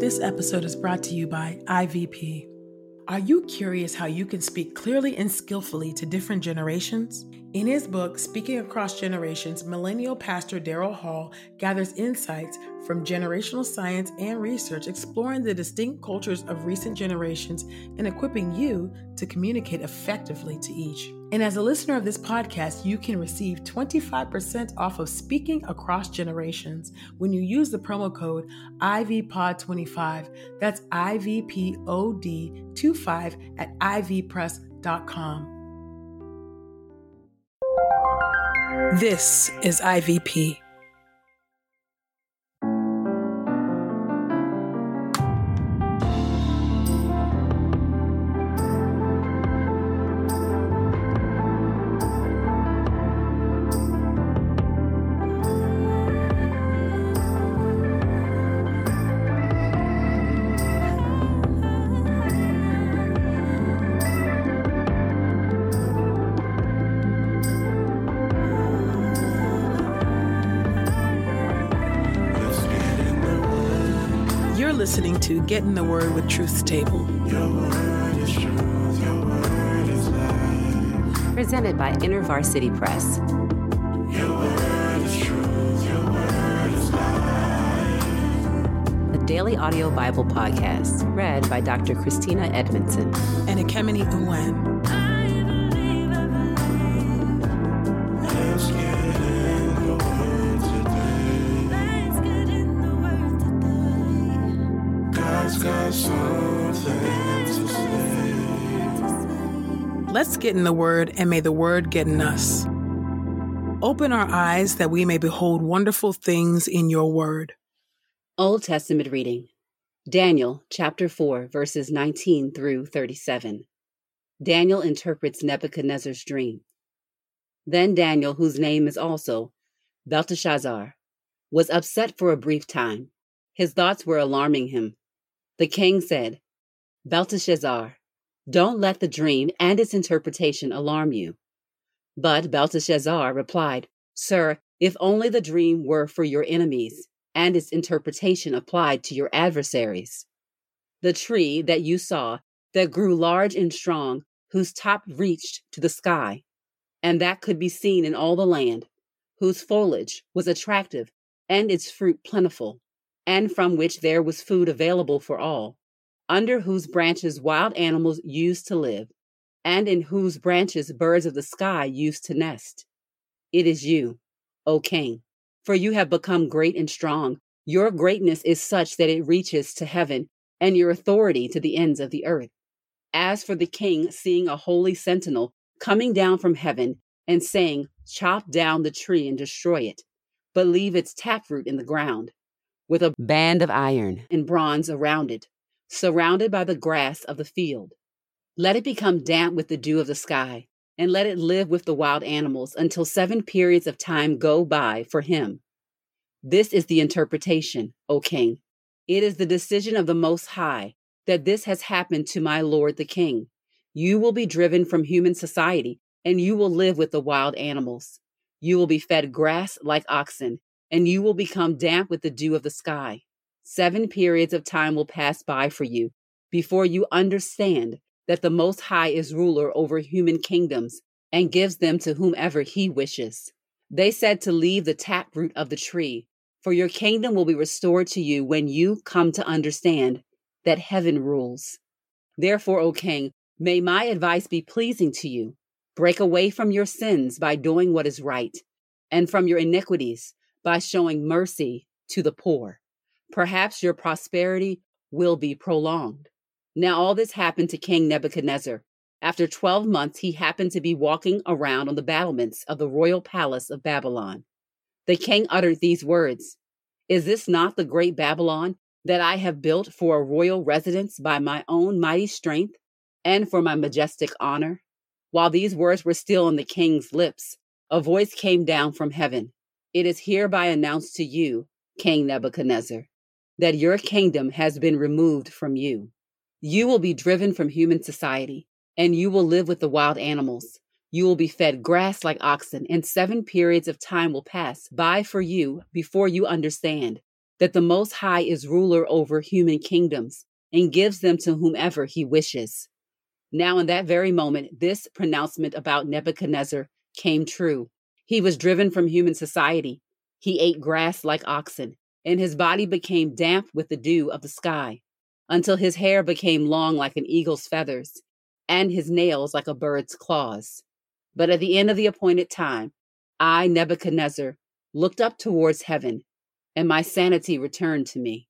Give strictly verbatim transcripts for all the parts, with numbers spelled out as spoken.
This episode is brought to you by I V P. Are you curious how you can speak clearly and skillfully to different generations? In his book, Speaking Across Generations, millennial pastor Daryl Hall gathers insights from generational science and research, exploring the distinct cultures of recent generations and equipping you to communicate effectively to each. And as a listener of this podcast, you can receive twenty-five percent off of Speaking Across Generations when you use the promo code I V P O D twenty-five. That's I V P O D twenty-five at I V press dot com. This is I V P. Listening to Get in the Word with Truth's Table. Your word is truth, your word is life. Presented by InterVarsity Press. Your word is truth, your word is life. A daily audio Bible podcast read by Doctor Christina Edmondson and Ekemini Uwen. Let's get in the word today. Let's get in the word today. God's got something to say. Let's get in the Word, and may the Word get in us. Open our eyes that we may behold wonderful things in your Word. Old Testament reading. Daniel chapter four, verses nineteen through thirty-seven. Daniel interprets Nebuchadnezzar's dream. Then Daniel, whose name is also Belteshazzar, was upset for a brief time. His thoughts were alarming him. The king said, Belteshazzar, don't let the dream and its interpretation alarm you. But Belteshazzar replied, Sir, if only the dream were for your enemies and its interpretation applied to your adversaries. The tree that you saw that grew large and strong, whose top reached to the sky, and that could be seen in all the land, whose foliage was attractive and its fruit plentiful, and from which there was food available for all, under whose branches wild animals used to live, and in whose branches birds of the sky used to nest. It is you, O king, for you have become great and strong. Your greatness is such that it reaches to heaven, and your authority to the ends of the earth. As for the king seeing a holy sentinel coming down from heaven and saying, Chop down the tree and destroy it, but leave its taproot in the ground, with a band of iron and bronze around it, surrounded by the grass of the field. Let it become damp with the dew of the sky, and let it live with the wild animals until seven periods of time go by for him. This is the interpretation, O king. It is the decision of the Most High that this has happened to my lord the king. You will be driven from human society, and you will live with the wild animals. You will be fed grass like oxen, and you will become damp with the dew of the sky. Seven periods of time will pass by for you before you understand that the Most High is ruler over human kingdoms and gives them to whomever he wishes. They said to leave the taproot of the tree, for your kingdom will be restored to you when you come to understand that heaven rules. Therefore, O king, may my advice be pleasing to you. Break away from your sins by doing what is right, and from your iniquities by showing mercy to the poor. Perhaps your prosperity will be prolonged. Now all this happened to King Nebuchadnezzar. After twelve months, he happened to be walking around on the battlements of the royal palace of Babylon. The king uttered these words, Is this not the great Babylon that I have built for a royal residence by my own mighty strength and for my majestic honor? While these words were still on the king's lips, a voice came down from heaven. It is hereby announced to you, King Nebuchadnezzar, that your kingdom has been removed from you. You will be driven from human society, and you will live with the wild animals. You will be fed grass like oxen, and seven periods of time will pass by for you before you understand that the Most High is ruler over human kingdoms and gives them to whomever he wishes. Now, in that very moment, this pronouncement about Nebuchadnezzar came true. He was driven from human society. He ate grass like oxen, and his body became damp with the dew of the sky, until his hair became long like an eagle's feathers, and his nails like a bird's claws. But at the end of the appointed time, I, Nebuchadnezzar, looked up towards heaven, and my sanity returned to me.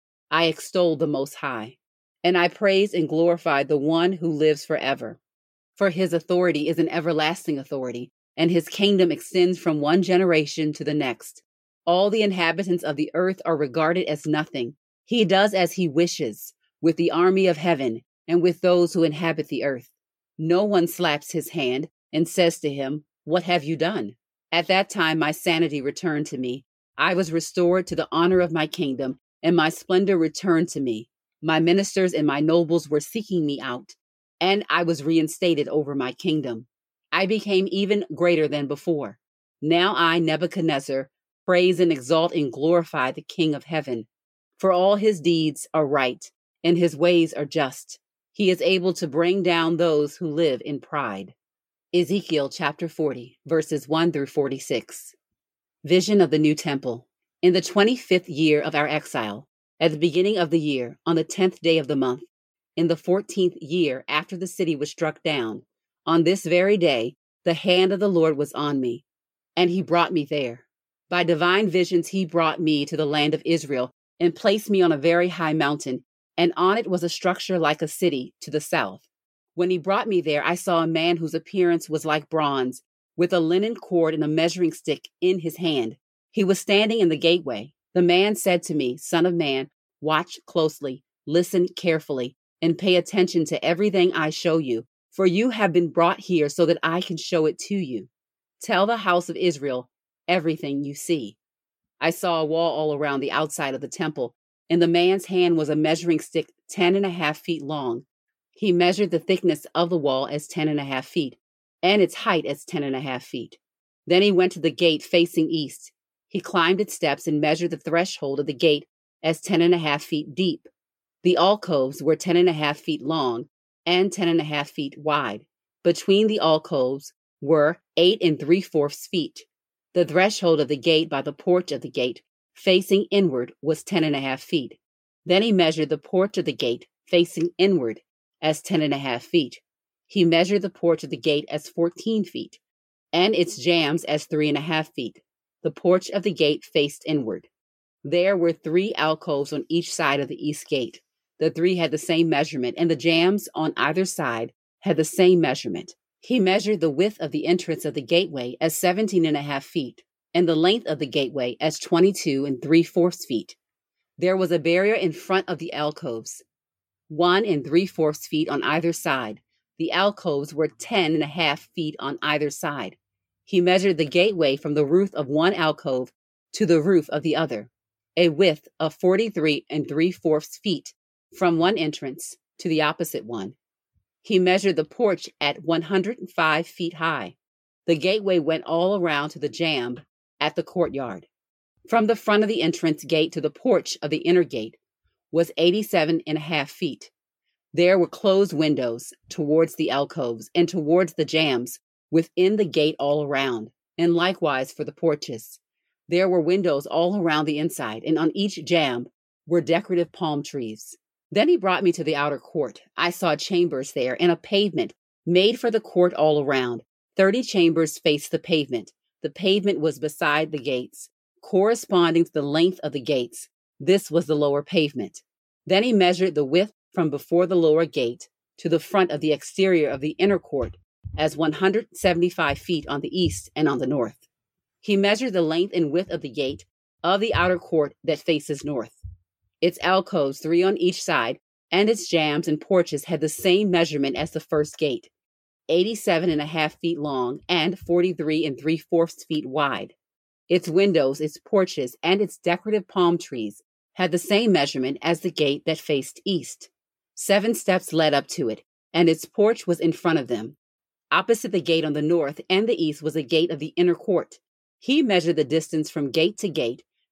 I extolled the Most High, and I praised and glorified the one who lives forever. For his authority is an everlasting authority, and his kingdom extends from one generation to the next. All the inhabitants of the earth are regarded as nothing. He does as he wishes with the army of heaven and with those who inhabit the earth. No one slaps his hand and says to him, "What have you done?" At that time, my sanity returned to me. I was restored to the honor of my kingdom, and my splendor returned to me. My ministers and my nobles were seeking me out, and I was reinstated over my kingdom. I became even greater than before. Now I, Nebuchadnezzar, praise and exalt and glorify the King of heaven. For all his deeds are right, and his ways are just. He is able to bring down those who live in pride. Ezekiel chapter forty, verses one through forty-six. Vision of the new temple. In the twenty-fifth year of our exile, at the beginning of the year, on the tenth day of the month, in the fourteenth year after the city was struck down, on this very day, the hand of the Lord was on me, and he brought me there. By divine visions, he brought me to the land of Israel and placed me on a very high mountain, and on it was a structure like a city to the south. When he brought me there, I saw a man whose appearance was like bronze, with a linen cord and a measuring stick in his hand. He was standing in the gateway. The man said to me, "Son of man, watch closely, listen carefully, and pay attention to everything I show you, for you have been brought here so that I can show it to you. Tell the house of Israel everything you see." I saw a wall all around the outside of the temple. In the man's hand was a measuring stick ten and a half feet long. He measured the thickness of the wall as ten and a half feet, and its height as ten and a half feet. Then he went to the gate facing east. He climbed its steps and measured the threshold of the gate as ten and a half feet deep. The alcoves were ten and a half feet long and ten and a half feet wide. Between the alcoves were eight and three-fourths feet. The threshold of the gate by the porch of the gate, facing inward, was ten and a half feet. Then he measured the porch of the gate, facing inward, as ten and a half feet. He measured the porch of the gate as fourteen feet, and its jambs as three and a half feet. The porch of the gate faced inward. There were three alcoves on each side of the east gate. The three had the same measurement, and the jambs on either side had the same measurement. He measured the width of the entrance of the gateway as seventeen and a half feet, and the length of the gateway as twenty-two and three-fourths feet. There was a barrier in front of the alcoves, one and three-fourths feet on either side. The alcoves were ten and a half feet on either side. He measured the gateway from the roof of one alcove to the roof of the other, a width of forty-three and three-fourths feet from one entrance to the opposite one. He measured the porch at one hundred five feet high. The gateway went all around to the jamb at the courtyard. From the front of the entrance gate to the porch of the inner gate was eighty-seven and a half feet. There were closed windows towards the alcoves and towards the jambs within the gate all around, and likewise for the porches. There were windows all around the inside, and on each jamb were decorative palm trees. Then he brought me to the outer court. I saw chambers there and a pavement made for the court all around. Thirty chambers faced the pavement. The pavement was beside the gates, corresponding to the length of the gates. This was the lower pavement. Then he measured the width from before the lower gate to the front of the exterior of the inner court as one hundred seventy-five feet on the east and on the north. He measured the length and width of the gate of the outer court that faces north. Its alcoves, three on each side, and its jambs and porches had the same measurement as the first gate, eighty-seven and a half feet long and forty-three and three-fourths feet wide. Its windows, its porches, and its decorative palm trees had the same measurement as the gate that faced east. Seven steps led up to it, and its porch was in front of them. Opposite the gate on the north and the east was a gate of the inner court. He measured the distance from gate to gate,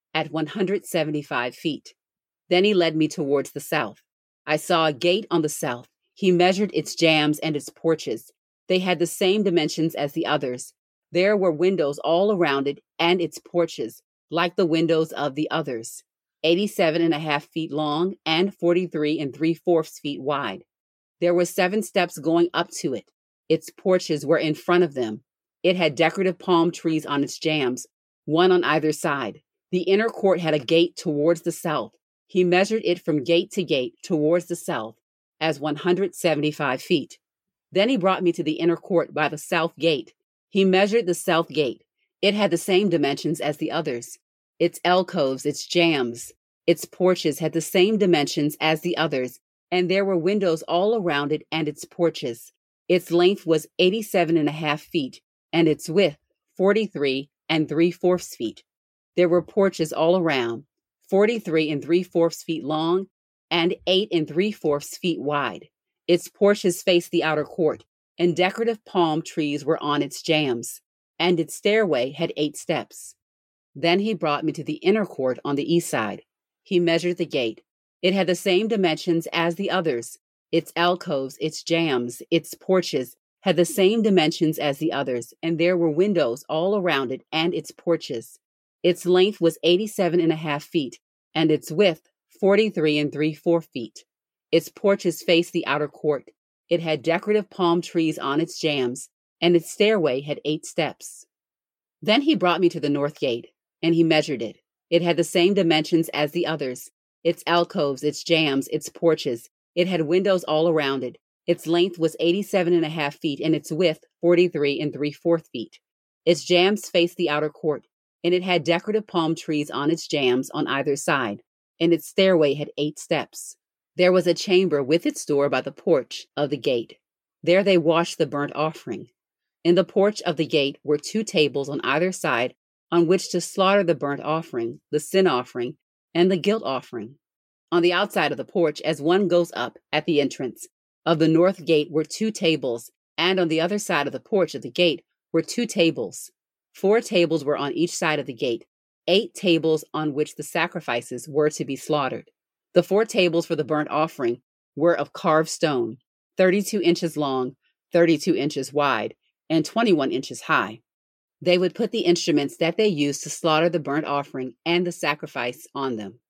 at one hundred seventy-five feet. Then he led me towards the south. I saw a gate on the south. He measured its jambs and its porches. They had the same dimensions as the others. There were windows all around it and its porches, like the windows of the others, eighty-seven and a half feet long and forty-three and three-fourths feet wide. There were seven steps going up to it. Its porches were in front of them. It had decorative palm trees on its jambs, one on either side. The inner court had a gate towards the south. He measured it from gate to gate towards the south as one hundred seventy-five feet. Then he brought me to the inner court by the south gate. He measured the south gate. It had the same dimensions as the others. Its alcoves, its jambs, its porches had the same dimensions as the others, and there were windows all around it and its porches. Its length was eighty-seven and a half feet, and its width forty-three and three-fourths feet. There were porches all around, forty-three and three-fourths feet long, and eight and three-fourths feet wide. Its porches faced the outer court, and decorative palm trees were on its jambs, and its stairway had eight steps. Then he brought me to the inner court on the east side. He measured the gate. It had the same dimensions as the others. Its alcoves, its jambs, its porches had the same dimensions as the others, and there were windows all around it and its porches. Its length was eighty-seven and a half feet, and its width forty-three and three-fourths feet. Its porches faced the outer court. It had decorative palm trees on its jambs, and its stairway had eight steps. Then he brought me to the north gate, and he measured it. It had the same dimensions as the others. Its alcoves, its jambs, its porches. It had windows all around it. Its length was eighty-seven and a half feet, and its width forty-three and three-fourths feet. Its jambs faced the outer court, and it had decorative palm trees on its jambs on either side, and its stairway had eight steps. There was a chamber with its door by the porch of the gate. There they washed the burnt offering. In the porch of the gate were two tables on either side on which to slaughter the burnt offering, the sin offering, and the guilt offering. On the outside of the porch, as one goes up at the entrance of the north gate, were two tables, and on the other side of the porch of the gate were two tables. Four tables were on each side of the gate, eight tables on which the sacrifices were to be slaughtered. The four tables for the burnt offering were of carved stone, thirty-two inches long, thirty-two inches wide, and twenty-one inches high. They would put the instruments that they used to slaughter the burnt offering and the sacrifice on them.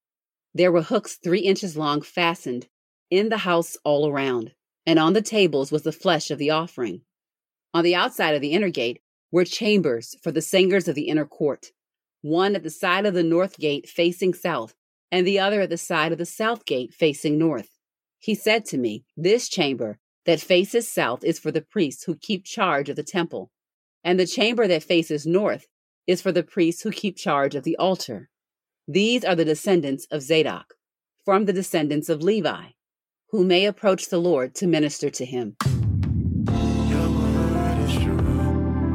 There were hooks three inches long fastened in the house all around, and on the tables was the flesh of the offering. On the outside of the inner gate were chambers for the singers of the inner court, one at the side of the north gate facing south, and the other at the side of the south gate facing north. He said to me, "This chamber that faces south is for the priests who keep charge of the temple, and the chamber that faces north is for the priests who keep charge of the altar. These are the descendants of Zadok, from the descendants of Levi, who may approach the Lord to minister to him." Your word is true.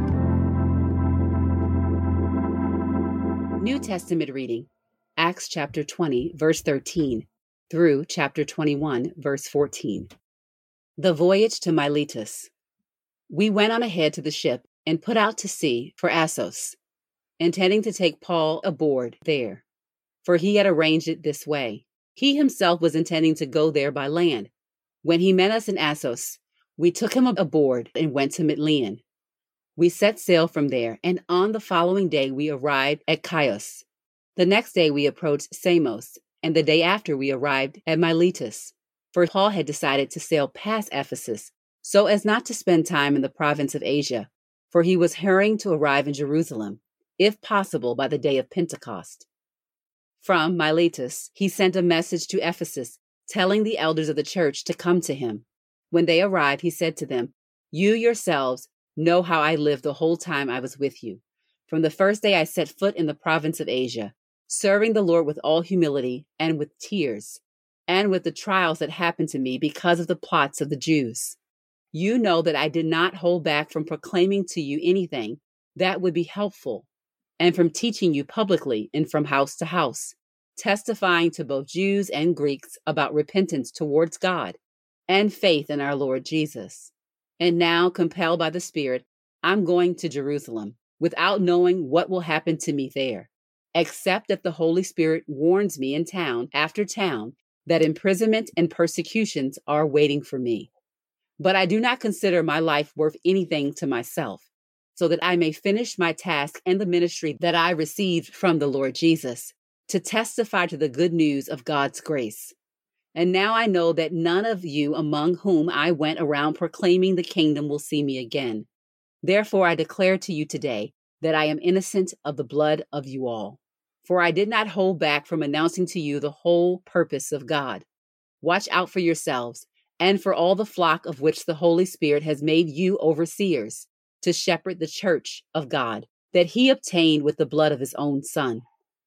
New Testament reading, Acts chapter twenty, verse thirteen, through chapter twenty-one, verse fourteen. The voyage to Miletus. We went on ahead to the ship and put out to sea for Assos, intending to take Paul aboard there, for he had arranged it this way. He himself was intending to go there by land. When he met us in Assos, we took him aboard and went to Mitylene. We set sail from there, and on the following day we arrived at Chios. The next day we approached Samos, and the day after we arrived at Miletus, for Paul had decided to sail past Ephesus so as not to spend time in the province of Asia, for he was hurrying to arrive in Jerusalem, if possible by the day of Pentecost. From Miletus, he sent a message to Ephesus, telling the elders of the church to come to him. When they arrived, he said to them, "You yourselves know how I lived the whole time I was with you, from the first day I set foot in the province of Asia, serving the Lord with all humility and with tears, and with the trials that happened to me because of the plots of the Jews. You know that I did not hold back from proclaiming to you anything that would be helpful, and from teaching you publicly and from house to house, testifying to both Jews and Greeks about repentance towards God and faith in our Lord Jesus. And now, compelled by the Spirit, I'm going to Jerusalem, without knowing what will happen to me there. except that the Holy Spirit warns me in town after town that imprisonment and persecutions are waiting for me. But I do not consider my life worth anything to myself, so that I may finish my task and the ministry that I received from the Lord Jesus, to testify to the good news of God's grace. And now I know that none of you among whom I went around proclaiming the kingdom will see me again. Therefore I declare to you today that I am innocent of the blood of you all. For I did not hold back from announcing to you the whole purpose of God. Watch out for yourselves and for all the flock of which the Holy Spirit has made you overseers, to shepherd the church of God, that he obtained with the blood of his own Son.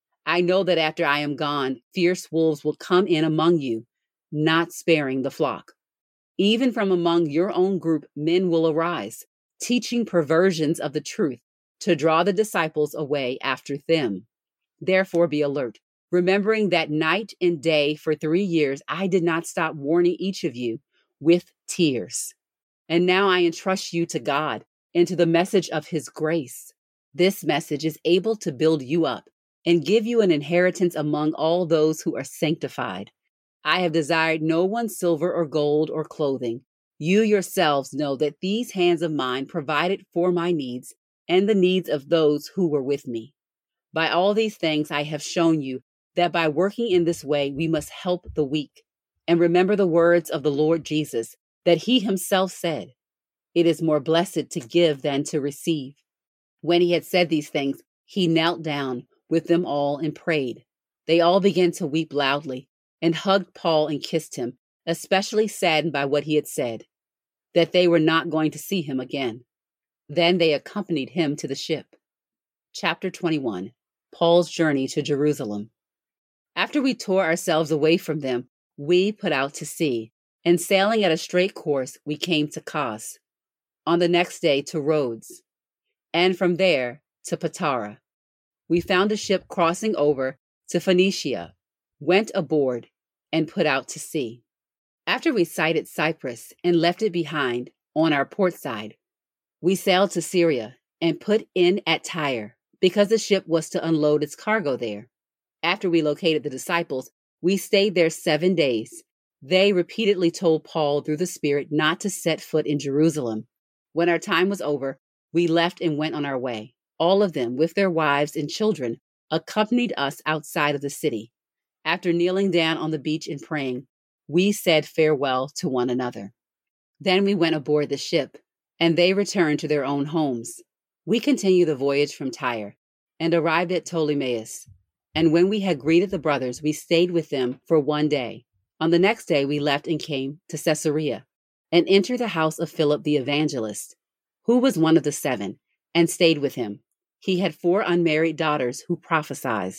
I know that after I am gone, fierce wolves will come in among you, not sparing the flock. Even from among your own group, men will arise, teaching perversions of the truth, to draw the disciples away after them. Therefore be alert, remembering that night and day for three years I did not stop warning each of you with tears. And now I entrust you to God and to the message of his grace. This message is able to build you up and give you an inheritance among all those who are sanctified. I have desired no one's silver or gold or clothing. You yourselves know that these hands of mine provided for my needs and the needs of those who were with me. By all these things I have shown you that by working in this way we must help the weak. And remember the words of the Lord Jesus, that he himself said, "It is more blessed to give than to receive." When he had said these things, he knelt down with them all and prayed. They all began to weep loudly and hugged Paul and kissed him, especially saddened by what he had said, that they were not going to see him again. Then they accompanied him to the ship. Chapter twenty-one. Paul's journey to Jerusalem. After we tore ourselves away from them, we put out to sea, and sailing at a straight course, we came to Kos. On the next day to Rhodes, and from there to Patara. We found a ship crossing over to Phoenicia, went aboard, and put out to sea. After we sighted Cyprus and left it behind on our port side, we sailed to Syria and put in at Tyre, because the ship was to unload its cargo there. After we located the disciples, we stayed there seven days. They repeatedly told Paul through the Spirit not to set foot in Jerusalem. When our time was over, we left and went on our way. All of them, with their wives and children, accompanied us outside of the city. After kneeling down on the beach and praying, we said farewell to one another. Then we went aboard the ship, and they returned to their own homes. We continued the voyage from Tyre and arrived at Ptolemais. And when we had greeted the brothers, we stayed with them for one day. On the next day, we left and came to Caesarea and entered the house of Philip the evangelist, who was one of the seven, and stayed with him. He had four unmarried daughters who prophesied.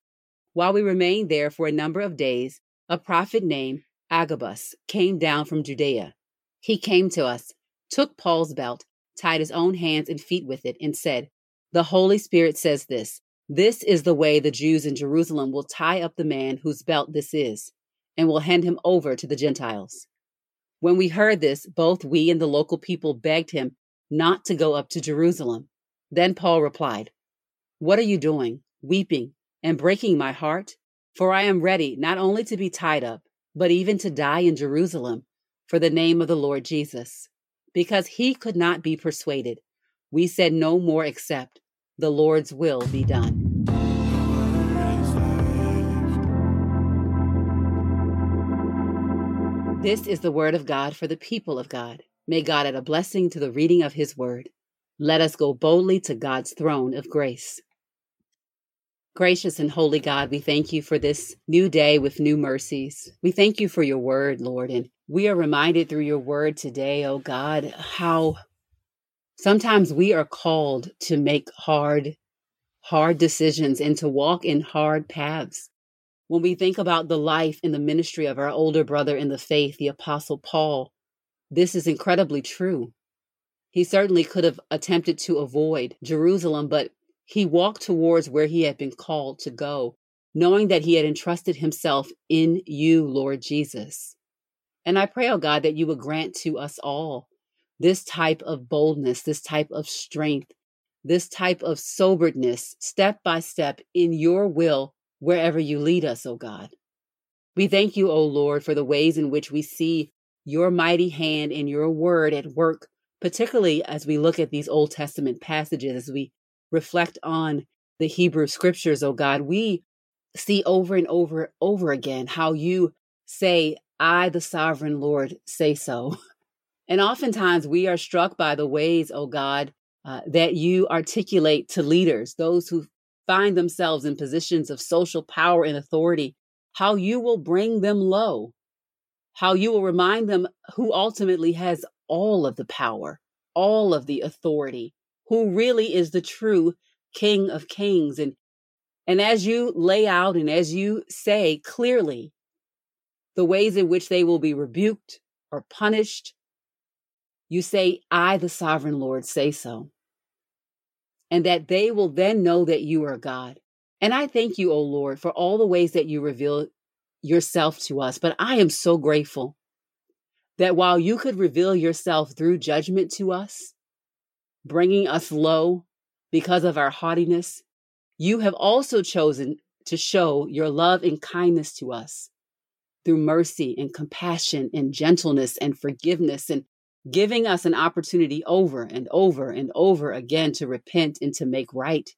While we remained there for a number of days, a prophet named Agabus came down from Judea. He came to us, took Paul's belt, tied his own hands and feet with it, and said, "The Holy Spirit says this. This is the way the Jews in Jerusalem will tie up the man whose belt this is, and will hand him over to the Gentiles." When we heard this, both we and the local people begged him not to go up to Jerusalem. Then Paul replied, "What are you doing, weeping and breaking my heart? For I am ready not only to be tied up, but even to die in Jerusalem for the name of the Lord Jesus." Because he could not be persuaded, we said no more except, "The Lord's will be done." This is the word of God for the people of God. May God add a blessing to the reading of his word. Let us go boldly to God's throne of grace. Gracious and holy God, we thank you for this new day with new mercies. We thank you for your word, Lord, and we are reminded through your word today, oh God, how sometimes we are called to make hard, hard decisions and to walk in hard paths. When we think about the life and the ministry of our older brother in the faith, the Apostle Paul, this is incredibly true. He certainly could have attempted to avoid Jerusalem, but he walked towards where he had been called to go, knowing that he had entrusted himself in you, Lord Jesus. And I pray, oh God, that you would grant to us all this type of boldness, this type of strength, this type of soberness, step by step, in your will, wherever you lead us, O God. We thank you, O Lord, for the ways in which we see your mighty hand and your word at work, particularly as we look at these Old Testament passages, as we reflect on the Hebrew scriptures, O God. We see over and over, over again how you say, I, the sovereign Lord, say so. And oftentimes we are struck by the ways, O God, uh, that you articulate to leaders, those who find themselves in positions of social power and authority, how you will bring them low, how you will remind them who ultimately has all of the power, all of the authority, who really is the true King of Kings. And, and as you lay out and as you say clearly the ways in which they will be rebuked or punished, you say, I, the sovereign Lord, say so. And that they will then know that you are God. And I thank you, O Lord, for all the ways that you reveal yourself to us. But I am so grateful that while you could reveal yourself through judgment to us, bringing us low because of our haughtiness, you have also chosen to show your love and kindness to us through mercy and compassion and gentleness and forgiveness, and giving us an opportunity over and over and over again to repent and to make right.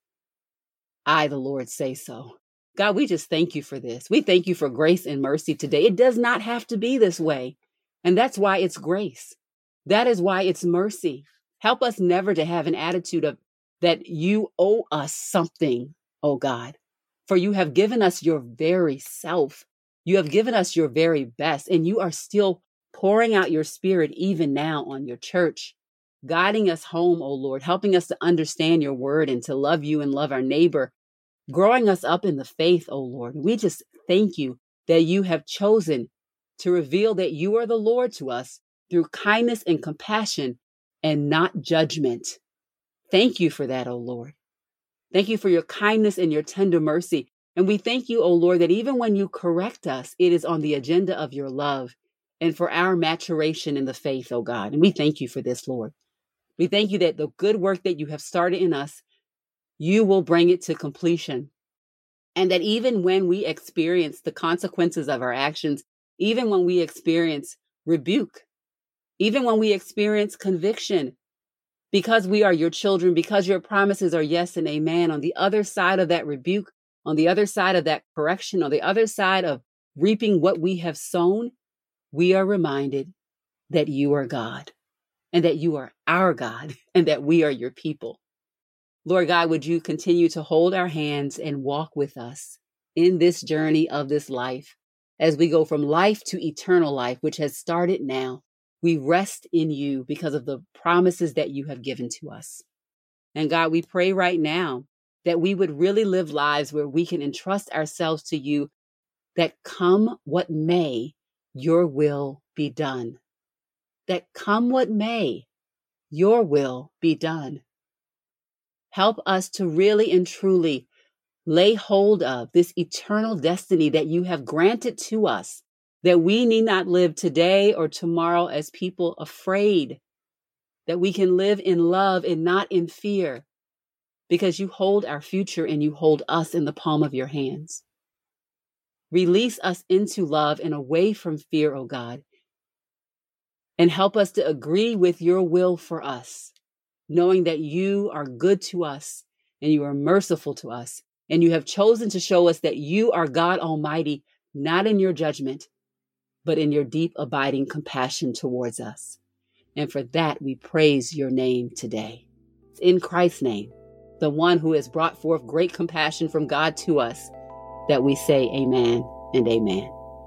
I, the Lord, say so. God, we just thank you for this. We thank you for grace and mercy today. It does not have to be this way. And that's why it's grace. That is why it's mercy. Help us never to have an attitude of that you owe us something, oh God, for you have given us your very self. You have given us your very best, and you are still pouring out your spirit even now on your church, guiding us home, oh Lord, helping us to understand your word and to love you and love our neighbor, growing us up in the faith, oh Lord. We just thank you that you have chosen to reveal that you are the Lord to us through kindness and compassion and not judgment. Thank you for that, oh Lord. Thank you for your kindness and your tender mercy. And we thank you, oh Lord, that even when you correct us, it is on the agenda of your love and for our maturation in the faith, oh God. And we thank you for this, Lord. We thank you that the good work that you have started in us, you will bring it to completion. And that even when we experience the consequences of our actions, even when we experience rebuke, even when we experience conviction, because we are your children, because your promises are yes and amen, on the other side of that rebuke, on the other side of that correction, on the other side of reaping what we have sown, we are reminded that you are God and that you are our God and that we are your people. Lord God, would you continue to hold our hands and walk with us in this journey of this life as we go from life to eternal life, which has started now. We rest in you because of the promises that you have given to us. And God, we pray right now that we would really live lives where we can entrust ourselves to you, that come what may, your will be done. That come what may, your will be done. Help us to really and truly lay hold of this eternal destiny that you have granted to us, that we need not live today or tomorrow as people afraid, that we can live in love and not in fear, because you hold our future and you hold us in the palm of your hands. Release us into love and away from fear, oh God, and help us to agree with your will for us, knowing that you are good to us and you are merciful to us, and you have chosen to show us that you are God Almighty, not in your judgment, but in your deep, abiding compassion towards us. And for that, we praise your name today. It's in Christ's name, the one who has brought forth great compassion from God to us, that we say amen and amen.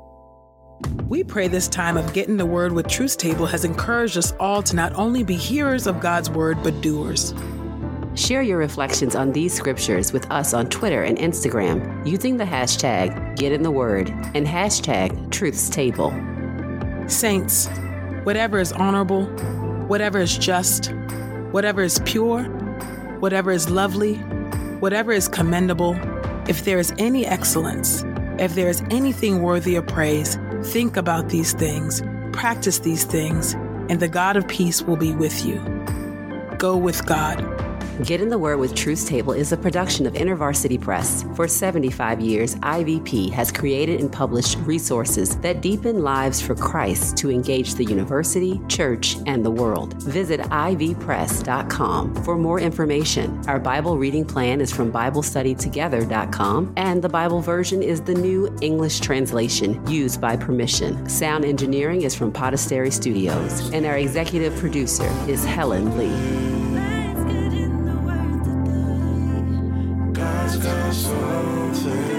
We pray this time of Getting the Word with Truth Table has encouraged us all to not only be hearers of God's word, but doers. Share your reflections on these scriptures with us on Twitter and Instagram using the hashtag GetInTheWord and hashtag Truth's Table. Saints, whatever is honorable, whatever is just, whatever is pure, whatever is lovely, whatever is commendable, if there is any excellence, if there is anything worthy of praise, think about these things, practice these things, and the God of peace will be with you. Go with God. Get in the Word with Truth's Table is a production of InterVarsity Press. For seventy-five years, I V P has created and published resources that deepen lives for Christ to engage the university, church, and the world. Visit I V press dot com for more information. Our Bible reading plan is from Bible Study Together dot com, and the Bible version is the New English Translation used by permission. Sound engineering is from Podastery Studios, and our executive producer is Helen Lee. God's got something